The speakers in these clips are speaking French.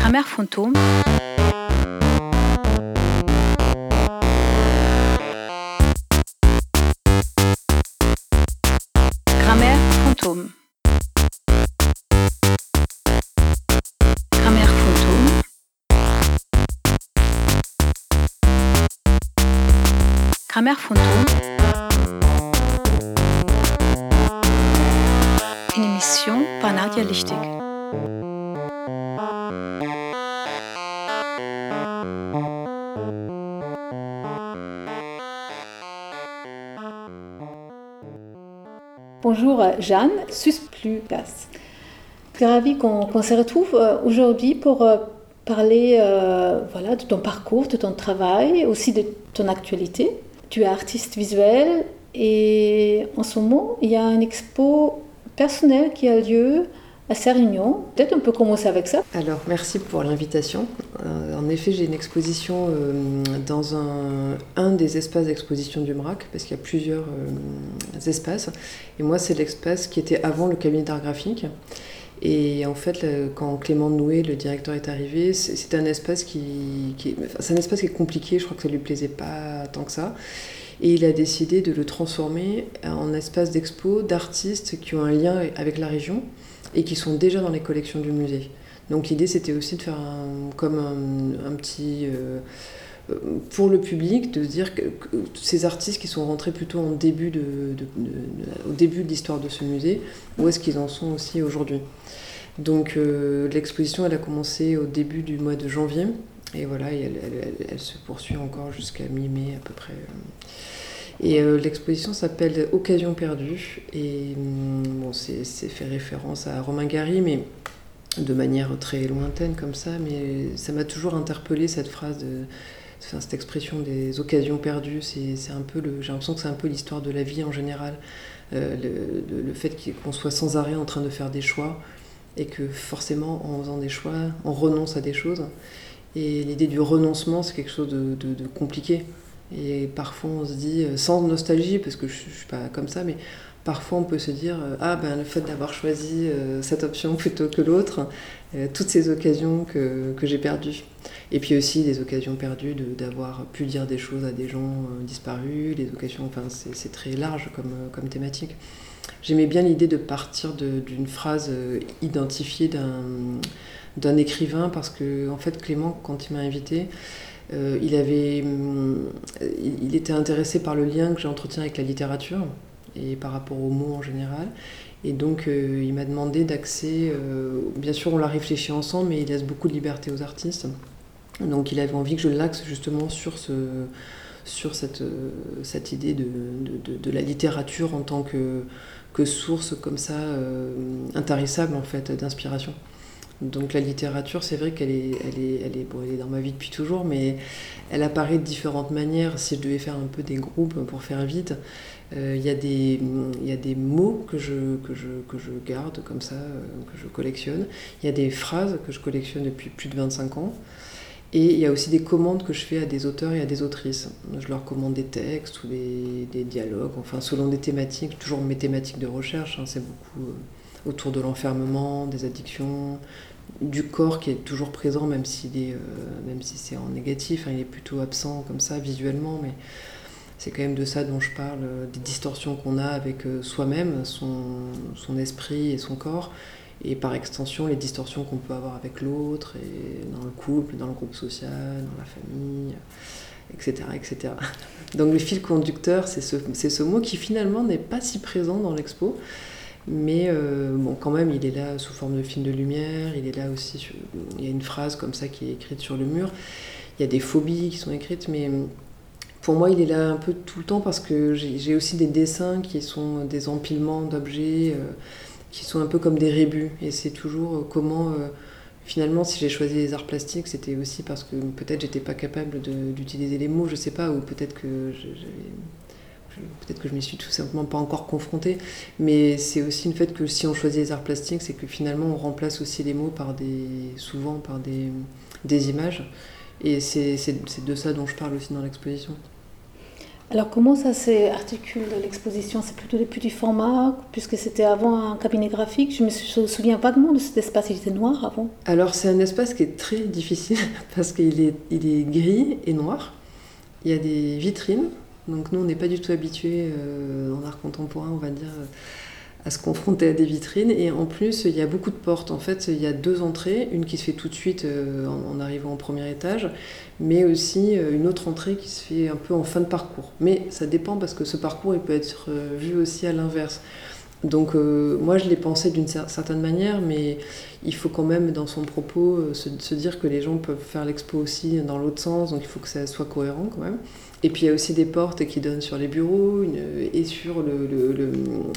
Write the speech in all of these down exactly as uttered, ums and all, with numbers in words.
Grammaire fantôme. Grammaire fantôme. Grammaire fantôme. Grammaire fantôme. Une émission par Nadia Lichtig. Bonjour Jeanne, Susplugas. Je suis ravie qu'on, qu'on se retrouve aujourd'hui pour euh, parler euh, voilà, de ton parcours, de ton travail, aussi de ton actualité. Tu es artiste visuel et en ce moment, il y a une expo personnelle qui a lieu à Sérignan. Peut-être on peut commencer avec ça. Alors, merci pour l'invitation. Euh, en effet, j'ai une exposition euh, dans un, un des espaces d'exposition du M R A C, parce qu'il y a plusieurs euh, espaces. Et moi, c'est l'espace qui était avant le cabinet d'art graphique. Et en fait, le, quand Clément Noué, le directeur, est arrivé, c'est, c'est un espace qui, qui est, enfin, c'est un espace qui est compliqué. Je crois que ça lui plaisait pas tant que ça. Et il a décidé de le transformer en espace d'expo d'artistes qui ont un lien avec la région et qui sont déjà dans les collections du musée. Donc l'idée, c'était aussi de faire un, comme un, un petit... Euh, pour le public, de se dire que, que ces artistes qui sont rentrés plutôt en début de, de, de, de, au début de l'histoire de ce musée, où est-ce qu'ils en sont aussi aujourd'hui. Donc euh, l'exposition, elle a commencé au début du mois de janvier, et voilà, et elle, elle, elle, elle se poursuit encore jusqu'à mi-mai à peu près. Et euh, l'exposition s'appelle Occasion perdue, et bon, c'est, c'est fait référence à Romain Gary, mais de manière très lointaine comme ça, mais ça m'a toujours interpellée cette phrase, de, enfin, cette expression des occasions perdues. C'est, c'est un peu le, j'ai l'impression que c'est un peu l'histoire de la vie en général, euh, le, le, le fait qu'on soit sans arrêt en train de faire des choix, et que forcément en faisant des choix, on renonce à des choses. Et l'idée du renoncement, c'est quelque chose de, de, de compliqué. Et parfois on se dit, sans nostalgie, parce que je ne suis pas comme ça, mais parfois on peut se dire, ah ben le fait d'avoir choisi euh, cette option plutôt que l'autre, euh, toutes ces occasions que, que j'ai perdues. Et puis aussi des occasions perdues de, d'avoir pu dire des choses à des gens euh, disparus, les occasions, enfin c'est, c'est très large comme, comme thématique. J'aimais bien l'idée de partir de, d'une phrase euh, identifiée d'un, d'un écrivain, parce que en fait Clément, quand il m'a invitée, Euh, il, avait, il était intéressé par le lien que j'entretiens avec la littérature et par rapport aux mots en général. Et donc euh, il m'a demandé d'axer, euh, bien sûr on l'a réfléchi ensemble, mais il laisse beaucoup de liberté aux artistes. Donc il avait envie que je l'axe justement sur, ce, sur cette, cette idée de, de, de la littérature en tant que, que source comme ça, euh, intarissable en fait, d'inspiration. Donc la littérature, c'est vrai qu'elle est, elle est, elle est, bon, elle est dans ma vie depuis toujours, mais elle apparaît de différentes manières. Si je devais faire un peu des groupes pour faire vite, euh, il y a des, il y a des mots que je, que je, que je garde comme ça, euh, que je collectionne. Il y a des phrases que je collectionne depuis plus de vingt-cinq ans. Et il y a aussi des commandes que je fais à des auteurs et à des autrices. Je leur commande des textes ou des, des dialogues, enfin selon des thématiques, toujours mes thématiques de recherche, hein, c'est beaucoup... Euh, autour de l'enfermement, des addictions, du corps qui est toujours présent, même, s'il est, euh, même si c'est en négatif, hein, il est plutôt absent comme ça visuellement, mais c'est quand même de ça dont je parle, euh, des distorsions qu'on a avec euh, soi-même, son, son esprit et son corps, et par extension les distorsions qu'on peut avoir avec l'autre, et dans le couple, dans le groupe social, dans la famille, et cetera, et cetera. Donc le fil conducteur, c'est ce, c'est ce mot qui finalement n'est pas si présent dans l'expo. Mais euh, bon, quand même, il est là sous forme de film de lumière, il est là aussi, sur, il y a une phrase comme ça qui est écrite sur le mur, il y a des phobies qui sont écrites, mais pour moi, il est là un peu tout le temps parce que j'ai, j'ai aussi des dessins qui sont des empilements d'objets, euh, qui sont un peu comme des rébus, et c'est toujours euh, comment, euh, finalement, si j'ai choisi les arts plastiques, c'était aussi parce que peut-être j'étais pas capable de, d'utiliser les mots, je sais pas, ou peut-être que j'avais... Peut-être que je m'y suis tout simplement pas encore confrontée, mais c'est aussi le fait que si on choisit les arts plastiques, c'est que finalement on remplace aussi les mots par des, souvent par des, des images, et c'est, c'est, c'est de ça dont je parle aussi dans l'exposition. Alors comment ça s'articule l'exposition? C'est plutôt des petits formats, puisque c'était avant un cabinet graphique. Je me souviens vaguement de cet espace, il était noir avant. Alors c'est un espace qui est très difficile parce qu'il est, il est gris et noir. Il y a des vitrines, donc nous on n'est pas du tout habitués euh, en art contemporain, on va dire, à se confronter à des vitrines. Et en plus il y a beaucoup de portes. En fait il y a deux entrées, une qui se fait tout de suite euh, en, en arrivant au premier étage, mais aussi une autre entrée qui se fait un peu en fin de parcours. Mais ça dépend parce que ce parcours il peut être vu aussi à l'inverse. Donc euh, moi je l'ai pensé d'une certaine manière, mais il faut quand même dans son propos euh, se, se dire que les gens peuvent faire l'expo aussi dans l'autre sens, donc il faut que ça soit cohérent quand même. Et puis il y a aussi des portes qui donnent sur les bureaux une, et sur le, le, le,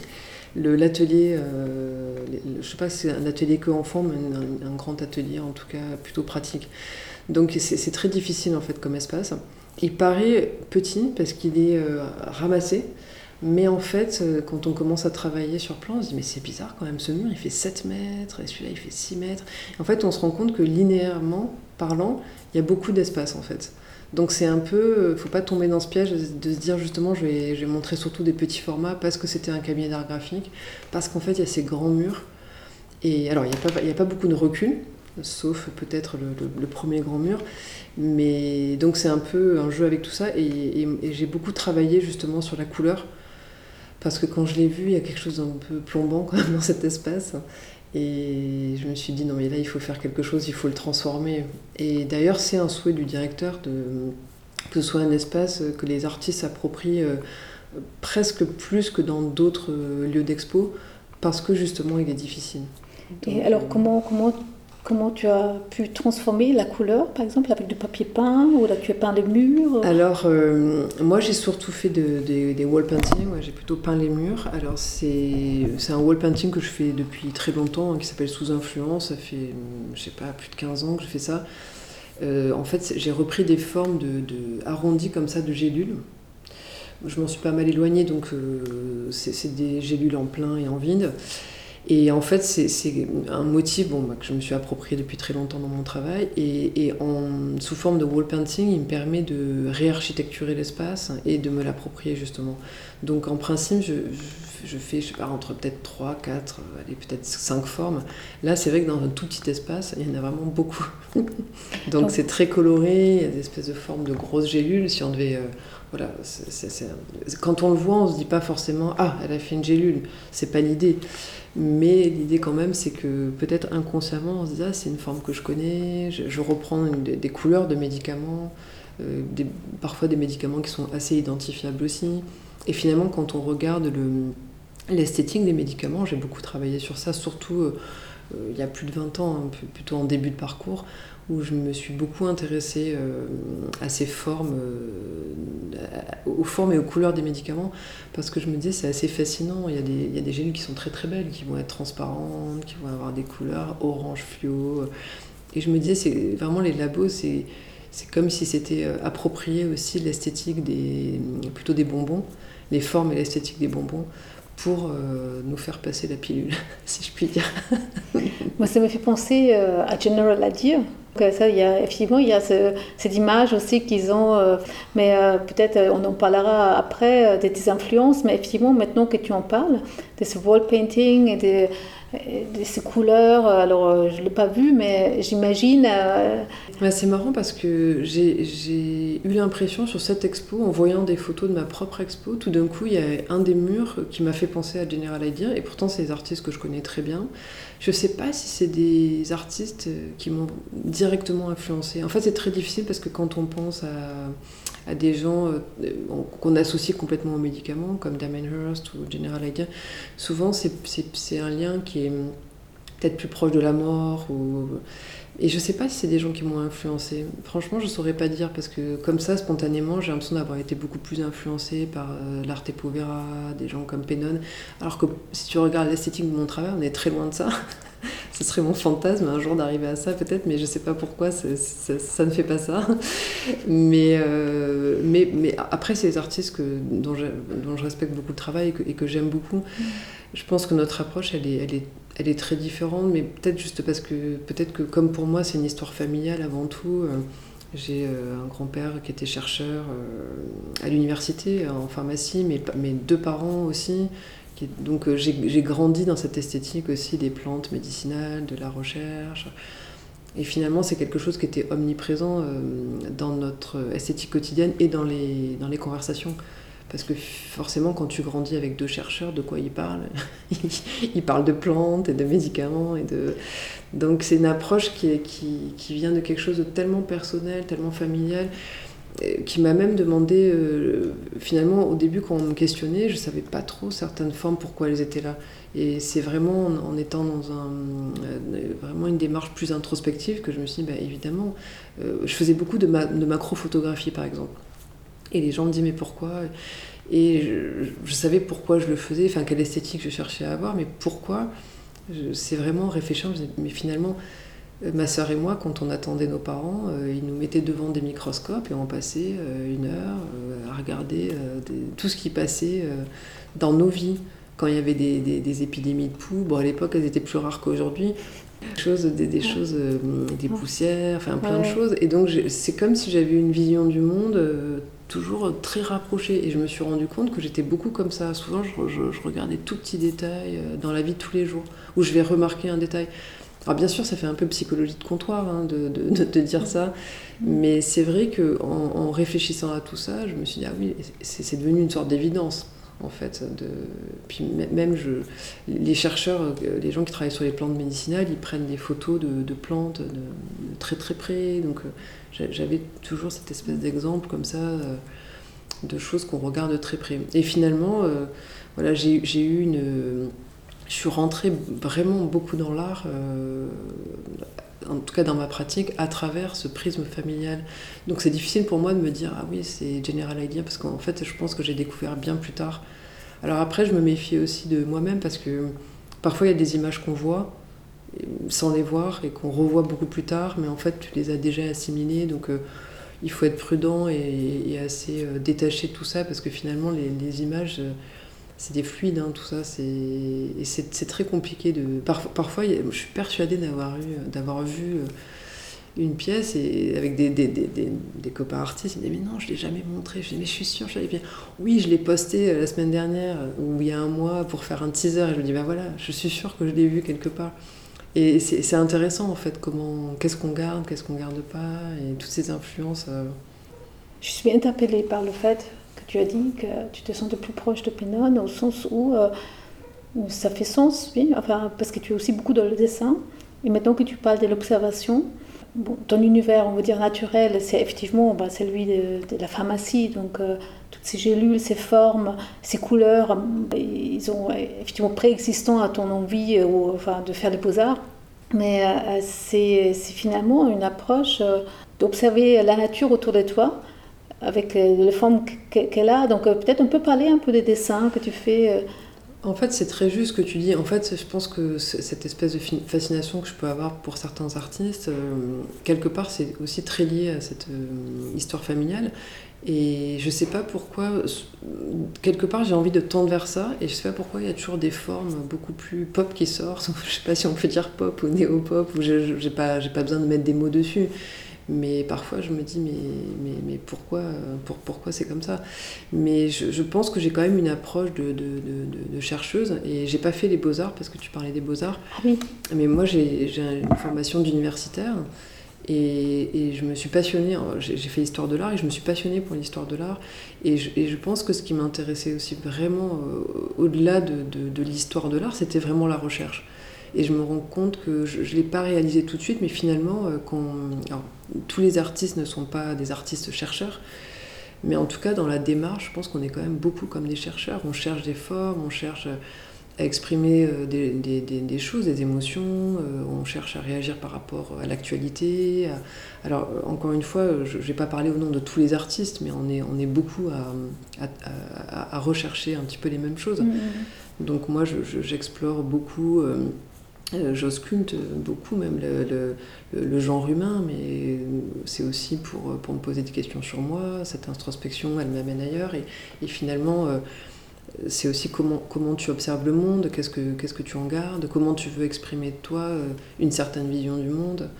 le l'atelier, euh, le, je sais pas si c'est un atelier que enfant, mais un, un grand atelier en tout cas plutôt pratique. Donc c'est, c'est très difficile en fait comme espace. Il paraît petit parce qu'il est euh, ramassé, mais en fait quand on commence à travailler sur plan, on se dit mais c'est bizarre quand même, ce mur il fait sept mètres et celui-là il fait six mètres. En fait on se rend compte que linéairement parlant, il y a beaucoup d'espace en fait. Donc c'est un peu, faut pas tomber dans ce piège de se dire justement je vais, je vais montrer surtout des petits formats parce que c'était un cabinet d'art graphique, parce qu'en fait il y a ces grands murs. Et alors il n'y a pas, il y a pas beaucoup de recul, sauf peut-être le, le, le premier grand mur, mais donc c'est un peu un jeu avec tout ça, et, et, et j'ai beaucoup travaillé justement sur la couleur, parce que quand je l'ai vu, il y a quelque chose d'un peu plombant quand même dans cet espace, et je me suis dit non mais là il faut faire quelque chose, il faut le transformer. Et d'ailleurs c'est un souhait du directeur de, que ce soit un espace que les artistes s'approprient euh, presque plus que dans d'autres euh, lieux d'expo, parce que justement il est difficile. Donc, et alors euh... comment, comment, comment tu as pu transformer la couleur par exemple avec du papier peint, ou là tu as peint les murs? Alors euh, moi j'ai surtout fait de, de, des wall paintings, ouais, j'ai plutôt peint les murs. Alors c'est, c'est un wall painting que je fais depuis très longtemps, hein, qui s'appelle Sous Influence, ça fait je sais pas plus de quinze ans que je fais ça. Euh, en fait j'ai repris des formes de, de arrondies comme ça de gélules. Je m'en suis pas mal éloignée, donc euh, c'est, c'est des gélules en plein et en vide. Et en fait, c'est, c'est un motif bon, bah, que je me suis approprié depuis très longtemps dans mon travail. Et, et en, sous forme de wall painting, il me permet de réarchitecturer l'espace et de me l'approprier justement. Donc en principe, je, je, je fais, je sais pas, entre peut-être trois, quatre, allez, peut-être cinq formes. Là, c'est vrai que dans un tout petit espace, il y en a vraiment beaucoup. Donc c'est très coloré, il y a des espèces de formes de grosses gélules. Si on devait... Euh, Voilà, c'est, c'est, c'est... Quand on le voit, on se dit pas forcément « Ah, elle a fait une gélule », c'est pas l'idée. Mais l'idée quand même, c'est que peut-être inconsciemment, on se dit « Ah, c'est une forme que je connais, je, je reprends une, des, des couleurs de médicaments, euh, des, parfois des médicaments qui sont assez identifiables aussi ». Et finalement, quand on regarde le, l'esthétique des médicaments, j'ai beaucoup travaillé sur ça, surtout euh, euh, il y a plus de vingt ans, hein, plutôt en début de parcours, où je me suis beaucoup intéressée euh, à ces formes, euh, aux formes et aux couleurs des médicaments, parce que je me disais c'est assez fascinant. Il y a des, il y a des gélules qui sont très très belles, qui vont être transparentes, qui vont avoir des couleurs orange fluo. Et je me disais, c'est vraiment les labos, c'est, c'est comme si c'était approprié aussi l'esthétique des, plutôt des bonbons, les formes et l'esthétique des bonbons, pour euh, nous faire passer la pilule, si je puis dire. Moi, ça me fait penser euh, à General Idea. Ça, il y a, effectivement, il y a ce, cette image aussi qu'ils ont, euh, mais euh, peut-être euh, on en parlera après euh, des, des influences, mais effectivement, maintenant que tu en parles, de ce wall painting et de, de ces couleurs, alors euh, je ne l'ai pas vu, mais j'imagine... Euh... Ouais, c'est marrant parce que j'ai, j'ai eu l'impression sur cette expo, en voyant des photos de ma propre expo, tout d'un coup, il y a un des murs qui m'a fait penser à General Idea, et pourtant c'est des artistes que je connais très bien. Je ne sais pas si c'est des artistes qui m'ont directement influencée. En fait, c'est très difficile parce que quand on pense à, à des gens euh, qu'on associe complètement aux médicaments, comme Damien Hirst ou General Idea, souvent c'est, c'est, c'est un lien qui est peut-être plus proche de la mort. Ou... Et je ne sais pas si c'est des gens qui m'ont influencée. Franchement, je ne saurais pas dire parce que comme ça, spontanément, j'ai l'impression d'avoir été beaucoup plus influencée par euh, l'Arte Povera, des gens comme Pennon. Alors que si tu regardes l'esthétique de mon travail, on est très loin de ça. Ce serait mon fantasme un jour d'arriver à ça peut-être, mais je ne sais pas pourquoi c'est, c'est, ça ne fait pas ça. Mais, euh, mais, mais après, c'est des artistes que, dont, je, dont je respecte beaucoup le travail et que, et que j'aime beaucoup. Mmh. Je pense que notre approche, elle est, elle est, elle est très différente, mais peut-être juste parce que, peut-être que comme pour moi, c'est une histoire familiale avant tout. Euh, J'ai euh, un grand-père qui était chercheur euh, à l'université en pharmacie, mais mes deux parents aussi. Qui, donc euh, j'ai, j'ai grandi dans cette esthétique aussi des plantes médicinales, de la recherche. Et finalement, c'est quelque chose qui était omniprésent euh, dans notre esthétique quotidienne et dans les, dans les conversations. Parce que forcément, quand tu grandis avec deux chercheurs, de quoi ils parlent? Ils parlent de plantes et de médicaments. Et de... Donc c'est une approche qui, est, qui, qui vient de quelque chose de tellement personnel, tellement familial, qui m'a même demandé, euh, finalement, au début, quand on me questionnait, je ne savais pas trop certaines formes, pourquoi elles étaient là. Et c'est vraiment en, en étant dans un, euh, vraiment une démarche plus introspective que je me suis dit, bah, évidemment, euh, je faisais beaucoup de, ma, de macrophotographie, par exemple. Et les gens me disaient, mais pourquoi? Et je, je savais pourquoi je le faisais, enfin, quelle esthétique je cherchais à avoir, mais pourquoi? je, C'est vraiment réfléchir, je me disais, mais finalement, ma sœur et moi, quand on attendait nos parents, euh, ils nous mettaient devant des microscopes et on passait euh, une heure euh, à regarder euh, des, tout ce qui passait euh, dans nos vies. Quand il y avait des, des, des épidémies de poux, bon, à l'époque, elles étaient plus rares qu'aujourd'hui. Des choses, des, des, choses, euh, des poussières, enfin plein ouais. de choses. Et donc, c'est comme si j'avais une vision du monde euh, toujours très rapprochée. Et je me suis rendu compte que j'étais beaucoup comme ça. Souvent, je, je, je regardais tout petits détails euh, dans la vie de tous les jours, où je vais remarquer un détail. Alors bien sûr, ça fait un peu psychologie de comptoir hein, de, de, de, de dire ça, mais c'est vrai qu'en en réfléchissant à tout ça, je me suis dit, ah oui, c'est, c'est devenu une sorte d'évidence, en fait. De... Puis même, je... les chercheurs, les gens qui travaillent sur les plantes médicinales, ils prennent des photos de, de plantes de, de très très près, donc j'avais toujours cette espèce d'exemple comme ça, de choses qu'on regarde de très près. Et finalement, euh, voilà, j'ai, j'ai eu une... Je suis rentrée vraiment beaucoup dans l'art, euh, en tout cas dans ma pratique, à travers ce prisme familial. Donc c'est difficile pour moi de me dire « Ah oui, c'est General Idea » parce qu'en fait, je pense que j'ai découvert bien plus tard. Alors après, je me méfie aussi de moi-même parce que parfois, il y a des images qu'on voit sans les voir et qu'on revoit beaucoup plus tard, mais en fait, tu les as déjà assimilées. Donc euh, il faut être prudent et, et assez euh, détaché de tout ça parce que finalement, les, les images... Euh, c'est des fluides, hein, tout ça, c'est... et c'est, c'est très compliqué de... Par... Parfois, je suis persuadée d'avoir, eu, d'avoir vu une pièce et avec des, des, des, des, des copains artistes, ils me disent « Mais non, je ne l'ai jamais montré. » Je dis « Mais je suis sûre, je l'avais bien. » « Oui, je l'ai posté la semaine dernière ou il y a un mois pour faire un teaser. » Et je me dis « Ben voilà, je suis sûre que je l'ai vu quelque part. » Et c'est, c'est intéressant, en fait, comment... qu'est-ce qu'on garde, qu'est-ce qu'on ne garde pas, et toutes ces influences. Euh... Je suis interpellée par le fait... Tu as dit que tu te sens de plus proche de Pennone au sens où, euh, où ça fait sens, oui, enfin, parce que tu es aussi beaucoup dans le dessin. Et maintenant que tu parles de l'observation, bon, ton univers, on va dire naturel, c'est effectivement bah, celui de, de la pharmacie. Donc, euh, toutes ces gélules, ces formes, ces couleurs, ils sont effectivement préexistants à ton envie ou, enfin, de faire des beaux-arts. Mais euh, c'est, c'est finalement une approche euh, d'observer la nature autour de toi, avec les formes qu'elle a. Donc peut-être on peut parler un peu des dessins que tu fais. En fait, c'est très juste ce que tu dis. En fait, je pense que cette espèce de fascination que je peux avoir pour certains artistes, euh, quelque part, c'est aussi très lié à cette euh, histoire familiale. Et je sais pas pourquoi, quelque part, j'ai envie de tendre vers ça. Et je sais pas pourquoi il y a toujours des formes beaucoup plus pop qui sortent. Je sais pas si on peut dire pop ou néo-pop, ou je, j'ai pas, j'ai pas besoin de mettre des mots dessus. Mais parfois, je me dis, mais, mais, mais pourquoi, pour, pourquoi c'est comme ça? Mais je, je pense que j'ai quand même une approche de, de, de, de chercheuse. Et j'ai pas fait les beaux-arts, parce que tu parlais des beaux-arts. Ah oui. Mais moi, j'ai, j'ai une formation d'universitaire. Et, et je me suis passionnée, j'ai, j'ai fait l'histoire de l'art, et je me suis passionnée pour l'histoire de l'art. Et je, et je pense que ce qui m'intéressait aussi vraiment, euh, au-delà de, de, de l'histoire de l'art, c'était vraiment la recherche. Et je me rends compte que je ne l'ai pas réalisé tout de suite, mais finalement, euh, quand, alors, tous les artistes ne sont pas des artistes chercheurs, mais en tout cas, dans la démarche, je pense qu'on est quand même beaucoup comme des chercheurs. On cherche des formes, on cherche à exprimer euh, des, des, des, des choses, des émotions, euh, on cherche à réagir par rapport à l'actualité. À... Alors, encore une fois, je ne vais pas parler au nom de tous les artistes, mais on est, on est beaucoup à, à, à, à rechercher un petit peu les mêmes choses. Mmh. Donc moi, je, je, j'explore beaucoup... Euh, Euh, j'ausculte beaucoup même le, le, le genre humain, mais c'est aussi pour, pour me poser des questions sur moi. Cette introspection, elle m'amène ailleurs. Et, et finalement, euh, c'est aussi comment, comment tu observes le monde, qu'est-ce que, qu'est-ce que tu en gardes, comment tu veux exprimer de toi euh, une certaine vision du monde.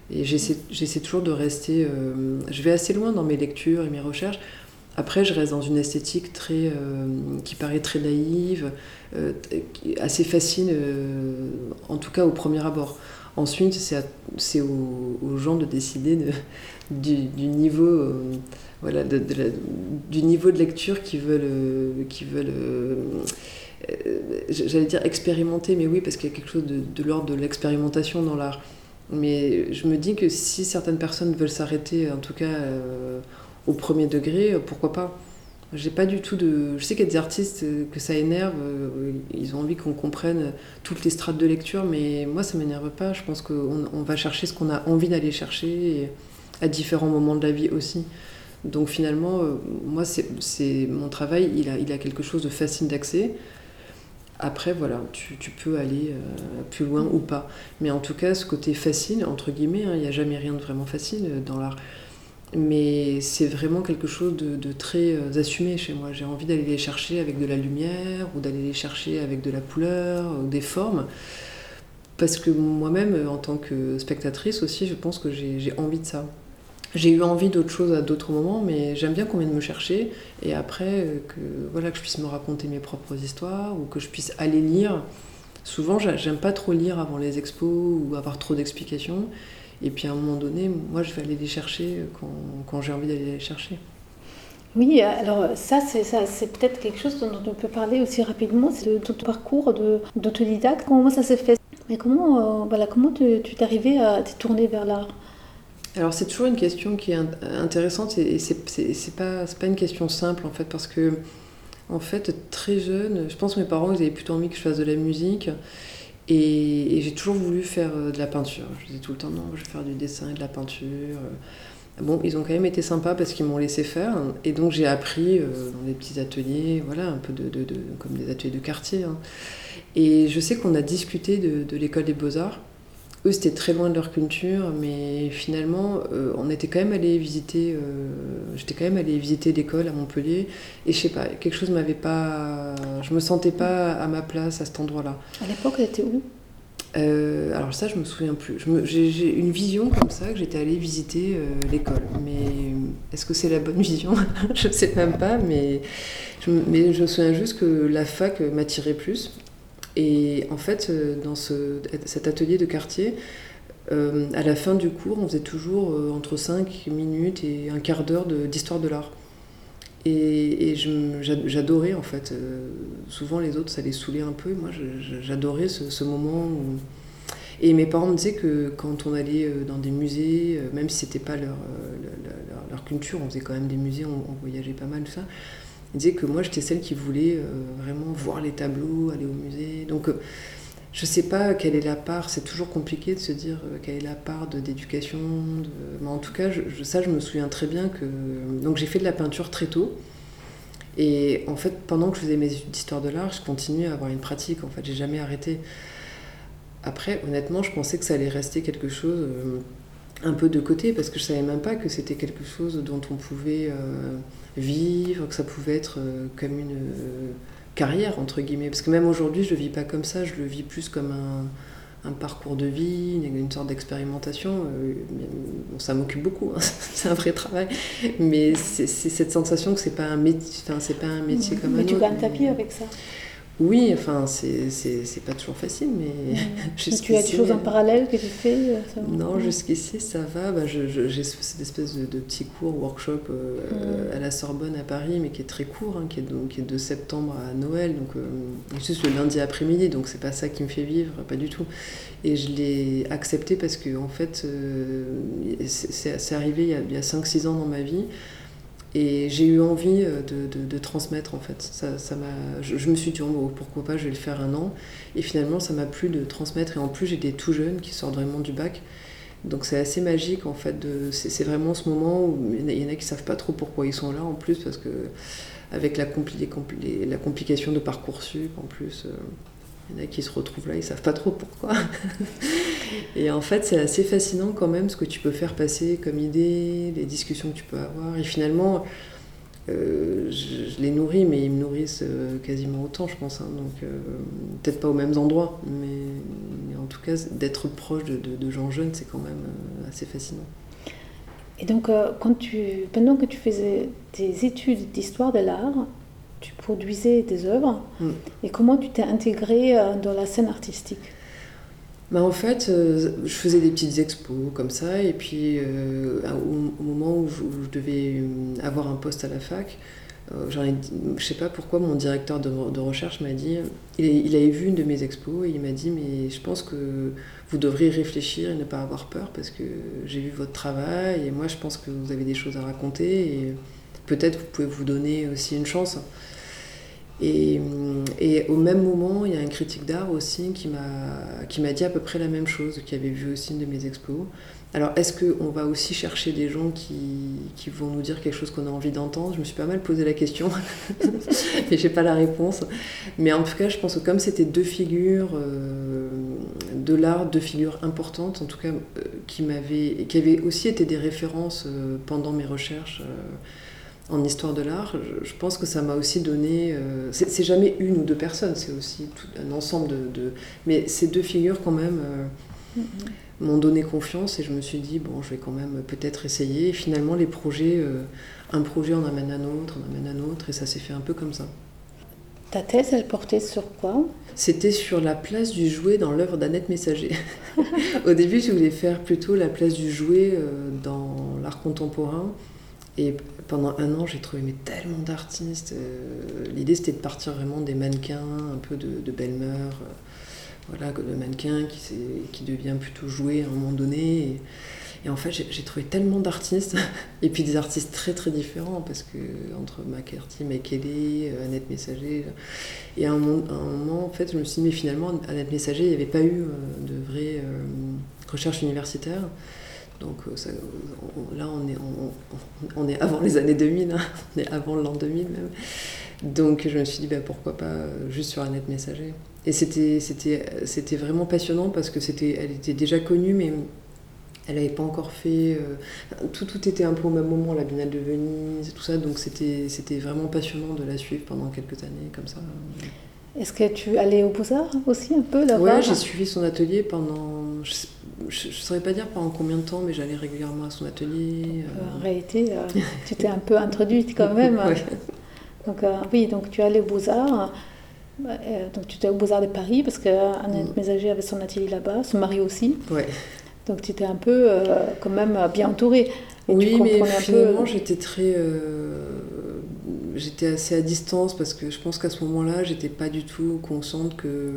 Et j'essaie, j'essaie toujours de rester... Euh, je vais assez loin dans mes lectures et mes recherches. Après, je reste dans une esthétique très, euh, qui paraît très naïve, euh, assez facile, euh, en tout cas au premier abord. Ensuite, c'est, à, c'est aux, aux gens de décider de, du, du, niveau, euh, voilà, de, de la, du niveau de lecture qu'ils veulent, euh, qu'ils veulent euh, euh, j'allais dire expérimenter, mais oui, parce qu'il y a quelque chose de, de l'ordre de l'expérimentation dans l'art. Mais je me dis que si certaines personnes veulent s'arrêter, en tout cas euh, au premier degré, pourquoi pas ? J'ai pas du tout de... Je sais qu'il y a des artistes que ça énerve, ils ont envie qu'on comprenne toutes les strates de lecture, mais moi ça m'énerve pas. Je pense qu'on on va chercher ce qu'on a envie d'aller chercher et à différents moments de la vie aussi. Donc finalement, moi c'est, c'est mon travail, il a, il a quelque chose de facile d'accès. Après voilà, tu, tu peux aller euh, plus loin ou pas. Mais en tout cas, ce côté facile, entre guillemets, hein, il n'y a jamais rien de vraiment facile dans l'art. Mais c'est vraiment quelque chose de, de très euh, assumé chez moi. J'ai envie d'aller les chercher avec de la lumière ou d'aller les chercher avec de la couleur ou des formes. Parce que moi-même, en tant que spectatrice aussi, je pense que j'ai, j'ai envie de ça. J'ai eu envie d'autres choses à d'autres moments, mais j'aime bien qu'on vienne me chercher et après que, voilà, que je puisse me raconter mes propres histoires ou que je puisse aller lire. Souvent, j'aime pas trop lire avant les expos ou avoir trop d'explications. Et puis à un moment donné, moi je vais aller les chercher quand, quand j'ai envie d'aller les chercher. Oui, alors ça c'est, ça, c'est peut-être quelque chose dont on peut parler aussi rapidement, c'est de, de ton parcours de, d'autodidacte. Comment ça s'est fait ? Mais comment, euh, voilà, comment tu, tu t'es arrivé à te tourner vers l'art ? Alors c'est toujours une question qui est intéressante et c'est, c'est, c'est, pas, c'est pas une question simple en fait, parce que en fait très jeune, je pense que mes parents ils avaient plutôt envie que je fasse de la musique. Et, et j'ai toujours voulu faire de la peinture. Je disais tout le temps, non, je vais faire du dessin et de la peinture. Bon, ils ont quand même été sympas parce qu'ils m'ont laissé faire. Et donc j'ai appris euh, dans des petits ateliers, voilà, un peu de, de, de, comme des ateliers de quartier. Hein. Et je sais qu'on a discuté de, de l'école des beaux-arts. Eux, c'était très loin de leur culture, mais finalement, euh, on était quand même allé visiter. Euh, j'étais quand même allée visiter l'école à Montpellier, et je sais pas, quelque chose m'avait pas. Je me sentais pas à ma place à cet endroit-là. À l'époque, elle était où ? Euh, alors ça, je me souviens plus. Je me, j'ai, j'ai une vision comme ça que j'étais allée visiter euh, l'école, mais est-ce que c'est la bonne vision ? Je sais même pas, mais je, mais je me souviens juste que la fac m'attirait plus. Et en fait, dans ce, cet atelier de quartier, euh, à la fin du cours, on faisait toujours euh, entre cinq minutes et un quart d'heure de, d'histoire de l'art. Et, et je, j'adorais en fait. Euh, souvent les autres, ça les saoulait un peu. Moi, je, j'adorais ce, ce moment où... Et mes parents me disaient que quand on allait dans des musées, même si c'était pas leur, leur, leur, leur culture, on faisait quand même des musées, on, on voyageait pas mal, tout ça. Ils disaient que moi, j'étais celle qui voulait euh, vraiment voir les tableaux, aller au musée. Donc, euh, je sais pas quelle est la part. C'est toujours compliqué de se dire euh, quelle est la part de, d'éducation. De... Mais en tout cas, je, je, ça, je me souviens très bien que... Donc, j'ai fait de la peinture très tôt. Et en fait, pendant que je faisais mes études d'histoire de l'art, je continuais à avoir une pratique. En fait, j'ai jamais arrêté. Après, honnêtement, je pensais que ça allait rester quelque chose... Euh, un peu de côté, parce que je savais même pas que c'était quelque chose dont on pouvait euh, vivre, que ça pouvait être euh, comme une euh, carrière, entre guillemets. Parce que même aujourd'hui, je le vis pas comme ça, je le vis plus comme un, un parcours de vie, une, une sorte d'expérimentation. Euh, bon, ça m'occupe beaucoup, hein, c'est un vrai travail, mais c'est, c'est cette sensation que c'est pas un métier, enfin, c'est pas un métier comme mais un tu autre. gagnes ta vie avec ça. Oui, enfin, c'est, c'est, c'est pas toujours facile, mais... Mmh. Mais tu as des choses en parallèle que tu fais ça... Non, jusqu'ici, ça va. Bah, je, je, j'ai cette espèce de, de petit cours, workshop euh, mmh. à la Sorbonne à Paris, mais qui est très court, hein, qui, est donc, qui est de septembre à Noël, donc euh, juste le lundi après-midi, donc c'est pas ça qui me fait vivre, pas du tout. Et je l'ai accepté parce que, en fait, euh, c'est, c'est arrivé il y a, il y a cinq six ans dans ma vie. Et j'ai eu envie de, de, de transmettre en fait. Ça, ça m'a, je, je me suis dit oh, pourquoi pas, je vais le faire un an. Et finalement ça m'a plu de transmettre. Et en plus j'ai des tout jeunes qui sortent vraiment du bac. Donc c'est assez magique en fait. De, c'est, c'est vraiment ce moment où il y en a qui savent pas trop pourquoi ils sont là en plus. Parce que avec la, compli- compli- la complication de Parcoursup en plus... Euh, il y en a qui se retrouvent là, ils savent pas trop pourquoi. Et en fait, c'est assez fascinant quand même ce que tu peux faire passer comme idée, les discussions que tu peux avoir. Et finalement, euh, je, je les nourris, mais ils me nourrissent euh, quasiment autant, je pense. Hein, donc, euh, peut-être pas aux mêmes endroits, mais, mais en tout cas, d'être proche de, de, de gens jeunes, c'est quand même euh, assez fascinant. Et donc, euh, quand tu, pendant que tu faisais tes études d'histoire de l'art, tu produisais des œuvres. Mm. Et comment tu t'es intégrée euh, dans la scène artistique? Bah en fait, euh, je faisais des petites expos comme ça, et puis euh, au, au moment où je, où je devais avoir un poste à la fac, euh, j'en ai, je sais pas pourquoi mon directeur de, de recherche m'a dit, il, il avait vu une de mes expos et il m'a dit mais je pense que vous devriez réfléchir et ne pas avoir peur parce que j'ai vu votre travail et moi je pense que vous avez des choses à raconter et peut-être vous pouvez vous donner aussi une chance. Et, et au même moment, il y a un critique d'art aussi qui m'a, qui m'a dit à peu près la même chose, qui avait vu aussi une de mes expos. Alors, est-ce qu'on va aussi chercher des gens qui, qui vont nous dire quelque chose qu'on a envie d'entendre? Je me suis pas mal posé la question, mais j'ai pas la réponse. Mais en tout cas, je pense que comme c'était deux figures euh, de l'art, deux figures importantes, en tout cas, euh, qui m'avaient, qui avaient aussi été des références euh, pendant mes recherches euh, en histoire de l'art, je pense que ça m'a aussi donné... Euh, c'est, c'est jamais une ou deux personnes, c'est aussi tout un ensemble de... de mais ces deux figures, quand même, euh, mm-hmm. m'ont donné confiance et je me suis dit, bon, je vais quand même peut-être essayer. Et finalement, les projets, euh, un projet en amène un autre, en amène un autre, et ça s'est fait un peu comme ça. Ta thèse, elle portait sur quoi? C'était sur la place du jouet dans l'œuvre d'Annette Messager. Au début, je voulais faire plutôt la place du jouet euh, dans l'art contemporain. Et pendant un an, j'ai trouvé mais, tellement d'artistes. Euh, l'idée, c'était de partir vraiment des mannequins, un peu de, de belle-mère. Euh, voilà, le mannequin qui, qui devient plutôt jouet à un moment donné. Et, et en fait, j'ai, j'ai trouvé tellement d'artistes. Et puis des artistes très, très différents. Parce que entre McCarthy, Mekele, Annette Messager... Et à un, moment, à un moment, en fait, je me suis dit, mais finalement, Annette Messager, il n'y avait pas eu euh, de vraie euh, recherche universitaire. Donc ça, on, là, on est, on, on est avant les années deux mille, hein, on est avant l'an deux mille même. Donc je me suis dit, bah, pourquoi pas juste sur Annette Messager. Et c'était, c'était, c'était vraiment passionnant parce que c'était, elle était déjà connue, mais elle n'avait pas encore fait... Euh, tout, tout était un peu au même moment, la Biennale de Venise, tout ça. Donc c'était, c'était vraiment passionnant de la suivre pendant quelques années, comme ça. Est-ce que tu allais au Beaux-Arts aussi, un peu, là-bas? Ouais, j'ai suivi son atelier pendant... Je sais, je ne saurais pas dire pendant combien de temps, mais j'allais régulièrement à son atelier. Donc, euh... En réalité, euh, tu t'es un peu introduite quand même. Ouais. Donc, euh, oui, donc tu allais aux Beaux-Arts. Euh, donc tu étais aux Beaux-Arts de Paris, parce qu'Annette mm. Messager avait son atelier là-bas, son mari aussi. Ouais. Donc tu étais un peu, euh, quand même, bien entourée. Et oui, mais finalement, peu... j'étais très... Euh... J'étais assez à distance parce que je pense qu'à ce moment-là, j'étais pas du tout consciente que,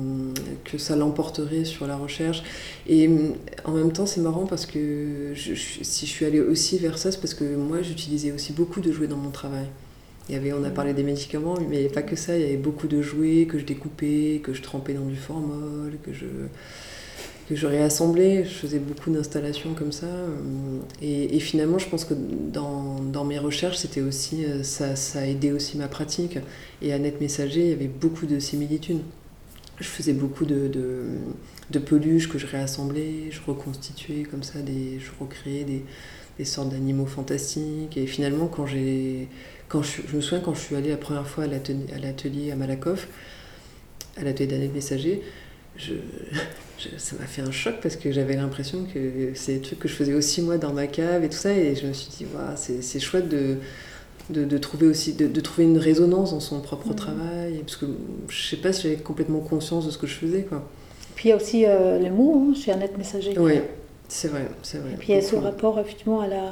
que ça l'emporterait sur la recherche. Et en même temps, c'est marrant parce que je, je, si je suis allée aussi vers ça, c'est parce que moi, j'utilisais aussi beaucoup de jouets dans mon travail. Il y avait, on a parlé des médicaments, mais pas que ça. Il y avait beaucoup de jouets que je découpais, que je trempais dans du formol, que je... que je réassemblais, je faisais beaucoup d'installations comme ça. Et, et finalement, je pense que dans, dans mes recherches, c'était aussi, ça, ça a aidé aussi ma pratique. Et Annette Messager, il y avait beaucoup de similitudes. Je faisais beaucoup de, de, de peluches que je réassemblais, je reconstituais comme ça, des, je recréais des, des sortes d'animaux fantastiques. Et finalement, quand j'ai, quand je, je me souviens quand je suis allée la première fois à l'atelier à, l'atelier à Malakoff, à l'atelier d'Annette Messager, Je, je, ça m'a fait un choc parce que j'avais l'impression que c'est des trucs que je faisais aussi moi dans ma cave et tout ça, et je me suis dit wow, c'est, c'est chouette de, de, de trouver aussi de, de trouver une résonance dans son propre mmh. travail, parce que je sais pas si j'avais complètement conscience de ce que je faisais, quoi. Puis il y a aussi euh, les mots hein, chez Annette Messager. Oui, c'est vrai, c'est vrai. Et puis il y a ce rapport effectivement à la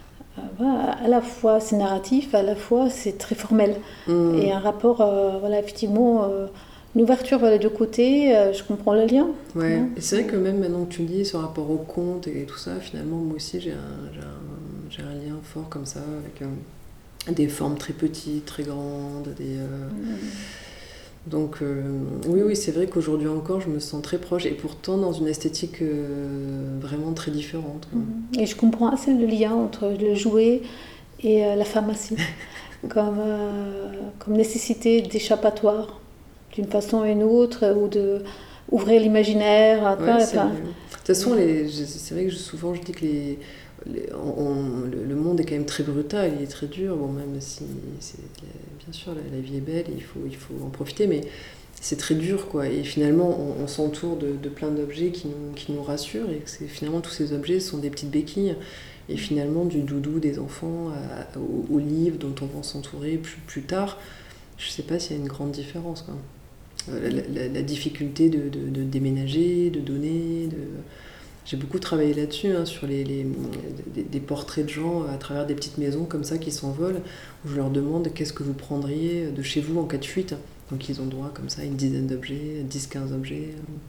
à la fois c'est narratif, à la fois c'est très formel mmh. et un rapport euh, voilà effectivement euh, une ouverture vers les deux côtés, euh, je comprends le lien. Ouais, hein. Et c'est vrai que même maintenant que tu me dis, ce rapport au conte et tout ça, finalement, moi aussi, j'ai un, j'ai un, j'ai un lien fort comme ça, avec euh, des formes très petites, très grandes. Des, euh... mmh. Donc, euh, oui, oui, c'est vrai qu'aujourd'hui encore, je me sens très proche, et pourtant dans une esthétique euh, vraiment très différente. Mmh. Et je comprends assez le lien entre le jouet et euh, la pharmacie, comme, euh, comme nécessité d'échappatoire. D'une façon ou une autre, ou, de, ouvrir l'imaginaire. Ouais, c'est, enfin... De toute façon, les, c'est vrai que je, souvent je dis que les, les, on, on, le, le monde est quand même très brutal, il est très dur. Bon, même si, c'est, bien sûr, la, la vie est belle, il faut, il faut en profiter, mais c'est très dur, quoi. Et finalement, on, on s'entoure de, de plein d'objets qui nous, qui nous rassurent, et que c'est, finalement, tous ces objets sont des petites béquilles. Et finalement, du doudou des enfants à, au, au livre dont on va s'entourer plus, plus tard, je ne sais pas s'il y a une grande différence, quoi. La, la, la difficulté de, de, de déménager, de donner. De... J'ai beaucoup travaillé là-dessus, hein, sur les, les, des, des portraits de gens à travers des petites maisons comme ça qui s'envolent, où je leur demande qu'est-ce que vous prendriez de chez vous en cas de fuite. Donc ils ont droit comme ça à une dizaine d'objets, dix quinze objets.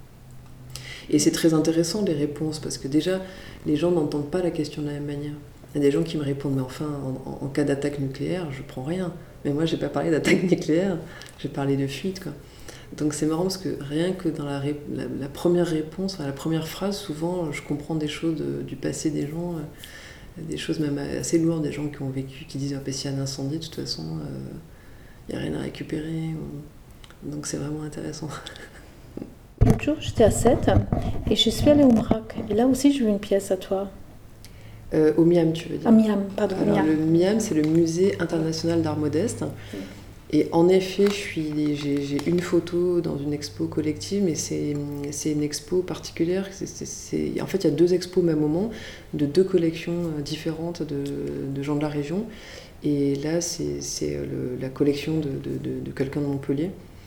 Et c'est très intéressant les réponses, parce que déjà, les gens n'entendent pas la question de la même manière. Il y a des gens qui me répondent, mais enfin, en, en, en cas d'attaque nucléaire, je prends rien. Mais moi, j'ai pas parlé d'attaque nucléaire, j'ai parlé de fuite, quoi. Donc c'est marrant parce que rien que dans la, ré... la, la première réponse, enfin, la première phrase, souvent je comprends des choses de, du passé des gens, euh, des choses même assez lourdes, des gens qui ont vécu, qui disent ah, s'il y a un incendie, de toute façon, il euh, n'y a rien à récupérer. Ou... Donc c'est vraiment intéressant. L'autre jour, j'étais à Sète et je suis allée au Mrac. Et là aussi, j'ai vu une pièce à toi. Euh, au Miam, tu veux dire? À Miam, pardon. Alors, Miam. Le Miam, c'est le Musée international d'art modeste. Oui. Et en effet, je suis, j'ai, j'ai une photo dans une expo collective, mais c'est, c'est une expo particulière. C'est, c'est, c'est, en fait, il y a deux expos au même moment, de deux collections différentes de, de gens de la région. Et là, c'est, c'est le, la collection de, de, de, de quelqu'un de Montpellier.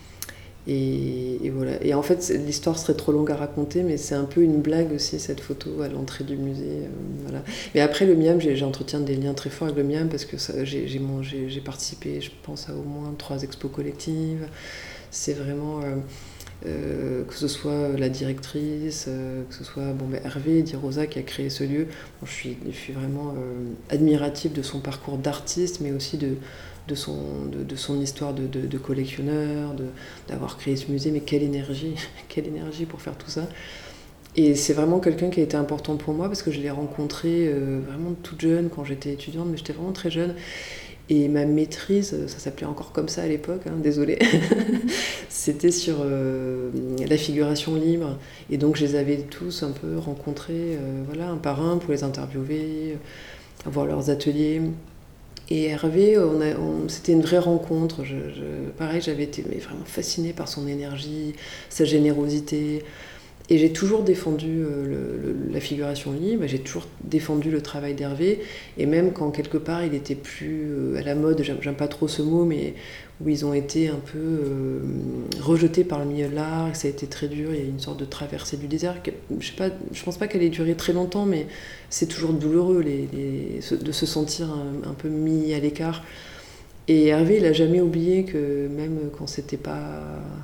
Et, et voilà. Et en fait, l'histoire serait trop longue à raconter, mais c'est un peu une blague aussi, cette photo à l'entrée du musée. Euh, voilà. Mais après, le Miam, j'ai, j'entretiens des liens très forts avec le Miam parce que ça, j'ai, j'ai, mon, j'ai, j'ai participé, je pense, à au moins trois expos collectives. C'est vraiment, euh, euh, que ce soit la directrice, euh, que ce soit bon, bah, Hervé, Di Rosa qui a créé ce lieu. Bon, je, suis, je suis vraiment euh, admirative de son parcours d'artiste, mais aussi de. De son, de, de son histoire de, de, de collectionneur, de, d'avoir créé ce musée, mais quelle énergie, quelle énergie pour faire tout ça. Et c'est vraiment quelqu'un qui a été important pour moi parce que je l'ai rencontré euh, vraiment toute jeune quand j'étais étudiante, mais j'étais vraiment très jeune. Et ma maîtrise, ça s'appelait encore comme ça à l'époque, hein, désolée, c'était sur euh, la figuration libre. Et donc je les avais tous un peu rencontrés, euh, voilà, un par un pour les interviewer, voir leurs ateliers. Et Hervé, on a, on, c'était une vraie rencontre. Je, je, pareil, j'avais été mais vraiment fascinée par son énergie, sa générosité. Et j'ai toujours défendu euh, le, le, la figuration libre, j'ai toujours défendu le travail d'Hervé. Et même quand quelque part il était plus euh, à la mode, j'aime, j'aime pas trop ce mot, mais où ils ont été un peu euh, rejetés par le milieu de l'art, et que ça a été très dur, il y a une sorte de traversée du désert. Je sais pas, je pense pas qu'elle ait duré très longtemps, mais c'est toujours douloureux les, les, de se sentir un, un peu mis à l'écart. Et Hervé, il a jamais oublié que même quand c'était pas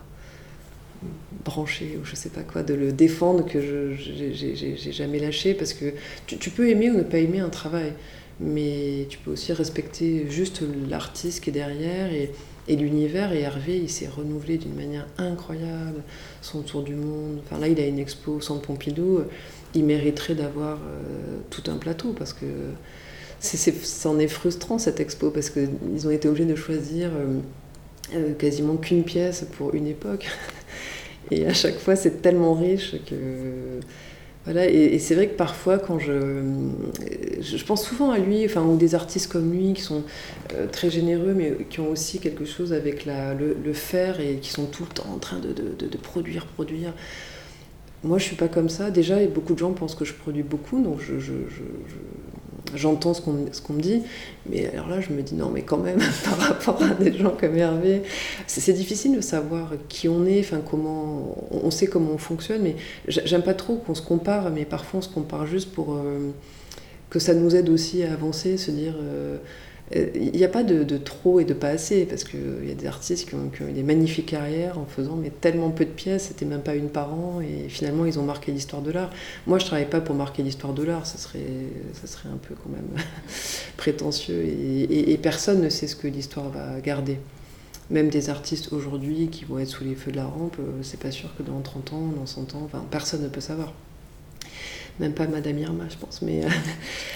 branché ou je sais pas quoi, de le défendre, que je j'ai, j'ai, j'ai jamais lâché, parce que tu, tu peux aimer ou ne pas aimer un travail, mais tu peux aussi respecter juste l'artiste qui est derrière et, et l'univers. Et Hervé, il s'est renouvelé d'une manière incroyable, son tour du monde. Enfin là, il a une expo au Centre Pompidou, il mériterait d'avoir euh, tout un plateau, parce que c'est, c'est, c'en est frustrant cette expo, parce qu'ils ont été obligés de choisir euh, euh, quasiment qu'une pièce pour une époque. Et à chaque fois, c'est tellement riche que... Voilà, et, et c'est vrai que parfois, quand je... Je pense souvent à lui, enfin, ou des artistes comme lui, qui sont euh, très généreux, mais qui ont aussi quelque chose avec la, le, le faire, et qui sont tout le temps en train de, de, de, de produire, produire. Moi, je suis pas comme ça. Déjà, et beaucoup de gens pensent que je produis beaucoup, donc je... je, je, je j'entends ce qu'on, ce qu'on me dit, mais alors là je me dis non, mais quand même par rapport à des gens comme Hervé, c'est, c'est difficile de savoir qui on est, enfin comment, on sait comment on fonctionne, mais j'aime pas trop qu'on se compare, mais parfois on se compare juste pour euh, que ça nous aide aussi à avancer, se dire euh, il n'y a pas de, de trop et de pas assez, parce qu'il y a des artistes qui ont, qui ont eu des magnifiques carrières en faisant mais tellement peu de pièces, c'était même pas une par an, et finalement ils ont marqué l'histoire de l'art. Moi je travaille pas pour marquer l'histoire de l'art, ça serait, ça serait un peu quand même prétentieux, et, et, et personne ne sait ce que l'histoire va garder. Même des artistes aujourd'hui qui vont être sous les feux de la rampe, c'est pas sûr que dans trente ans, dans cent ans, enfin, personne ne peut savoir. Même pas Madame Irma, je pense, mais,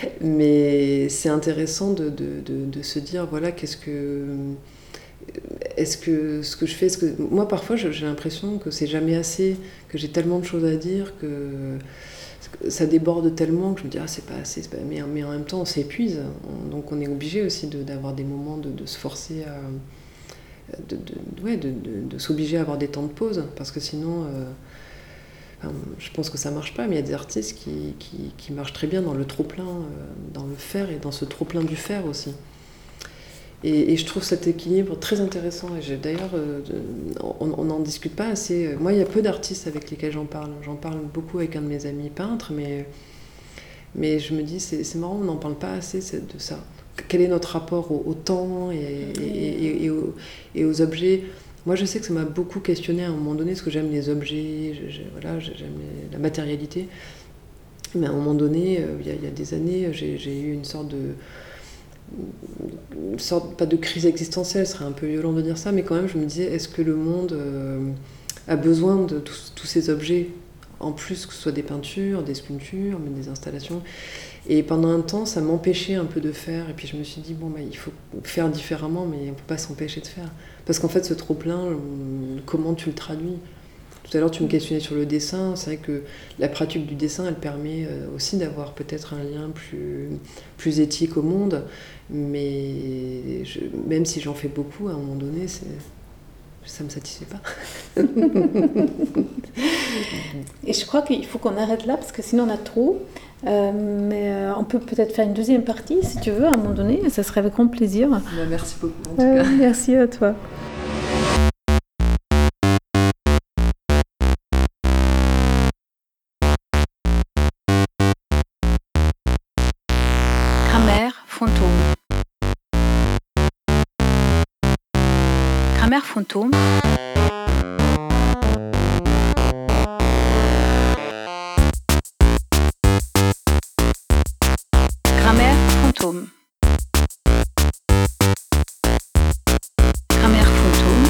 mais c'est intéressant de, de, de, de se dire, voilà, qu'est-ce que... est-ce que ce que je fais, est-ce que... Moi, parfois, j'ai l'impression que c'est jamais assez, que j'ai tellement de choses à dire, que ça déborde tellement que je me dis, ah, c'est pas assez, c'est pas... Mais, mais en même temps, on s'épuise. On... Donc, on est obligé aussi de, d'avoir des moments de, de se forcer à... De, de, ouais, de, de, de s'obliger à avoir des temps de pause, parce que sinon... Euh... Enfin, je pense que ça marche pas, mais il y a des artistes qui, qui, qui marchent très bien dans le trop-plein, euh, dans le faire et dans ce trop-plein du faire aussi. Et, et je trouve cet équilibre très intéressant. Et j'ai, d'ailleurs, euh, on n'en discute pas assez. Moi, il y a peu d'artistes avec lesquels j'en parle. J'en parle beaucoup avec un de mes amis peintres, mais, mais je me dis, c'est, c'est marrant, on n'en parle pas assez de ça. Quel est notre rapport au, au temps et, et, et, et, aux, et aux objets ? Moi, je sais que ça m'a beaucoup questionné à un moment donné, parce que j'aime les objets, je, je, voilà, j'aime les, la matérialité. Mais à un moment donné, euh, il, y a, il y a des années, j'ai, j'ai eu une sorte de... Une sorte, pas de crise existentielle, ce serait un peu violent de dire ça, mais quand même, je me disais, est-ce que le monde euh, a besoin de tous, tous ces objets, en plus que ce soit des peintures, des sculptures, mais des installations. Et pendant un temps, ça m'empêchait un peu de faire. Et puis je me suis dit, bon, bah, il faut faire différemment, mais on ne peut pas s'empêcher de faire. Parce qu'en fait, ce trop-plein, comment tu le traduis ? Tout à l'heure, tu me questionnais sur le dessin. C'est vrai que la pratique du dessin, elle permet aussi d'avoir peut-être un lien plus, plus éthique au monde. Mais je, même si j'en fais beaucoup, à un moment donné, c'est... ça ne me satisfait pas. Et je crois qu'il faut qu'on arrête là, parce que sinon on a trop. Euh, mais euh, on peut peut-être faire une deuxième partie, si tu veux, à un moment donné. Ça serait avec grand plaisir. Bah, merci beaucoup, en tout euh, cas. Merci à toi. Grammaire fantôme. Grammaire fantôme. Grammaire fantôme. Grammaire fantôme.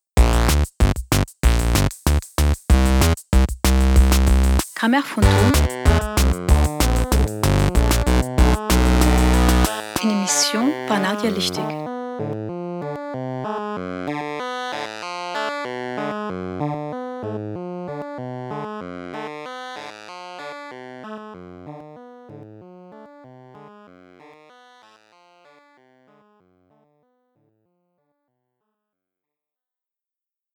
Grammaire fantôme. Une émission par Nadia Lichtig.